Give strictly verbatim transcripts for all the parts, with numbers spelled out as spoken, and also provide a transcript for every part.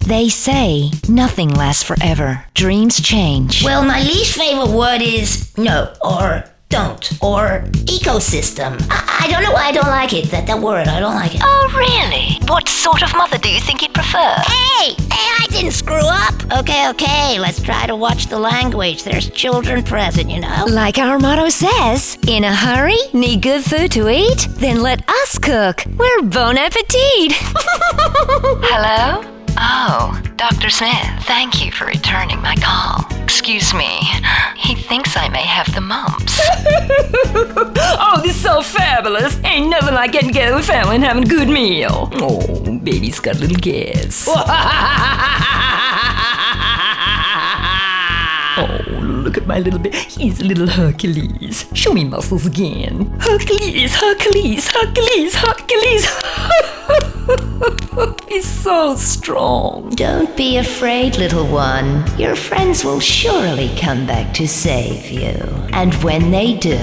They say nothing lasts forever. Dreams change. Well, my least favorite word is no, or don't, or ecosystem. I, I don't know why I don't like it, that, that word, I don't like it. Oh, really? What sort of mother do you think you'd prefer? Hey, hey, I didn't screw up. Okay, okay, let's try to watch the language. There's children present, you know. Like our motto says, in a hurry, need good food to eat? Then let us cook. We're Bon Appetit. Hello? Oh, Doctor Smith, thank you for returning my call. Excuse me, he thinks I may have the mumps. Oh, this is so fabulous. Ain't nothing like getting together with family and having a good meal. Oh, baby's got a little gas. Oh, look at my little baby. He's a little Hercules. Show me muscles again. Hercules, Hercules, Hercules, Hercules. He's so strong. Don't be afraid, little one. Your friends will surely come back to save you. And when they do...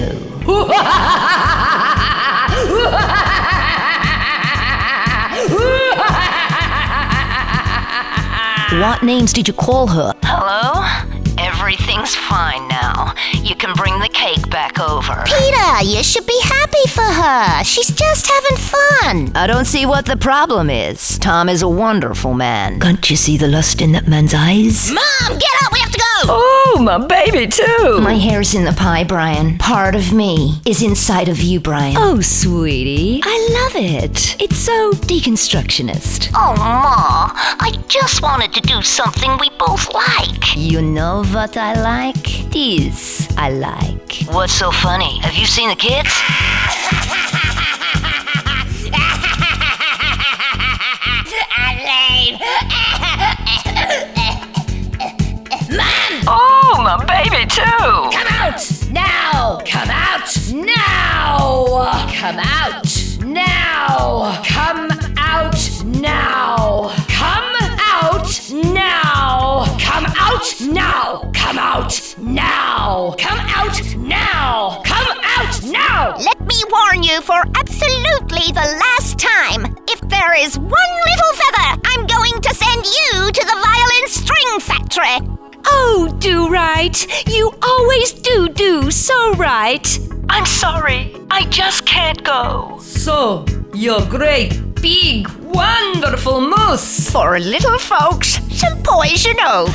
What names did you call her? Hello? Everything's fine now. You can bring the cake back over. Peter, you should be happy for her. She's just having fun. I don't see what the problem is. Tom is a wonderful man. Can't you see the lust in that man's eyes? Mom, get up, we have to go. Oh, my baby, too. My hair's in the pie, Brian. Part of me is inside of you, Brian. Oh, sweetie, I love it. It's so deconstructionist. Oh, Ma, I just wanted to do something we both like. You know what I like? This I like. What's so funny? Have you seen the kids? Mom! Oh, my baby, too. Come out now! Come out now! Come out now! Come out now! Come out now! Come out now! Come out now! Come out now! Come out now! Let me warn you for absolutely the last time. If there is one little feather, I'm going to send you to the violin string factory. Oh, do right. You always do do so right. I'm sorry. I just can't go. So, your great, big, wonderful moose. For little folks, some poison oak.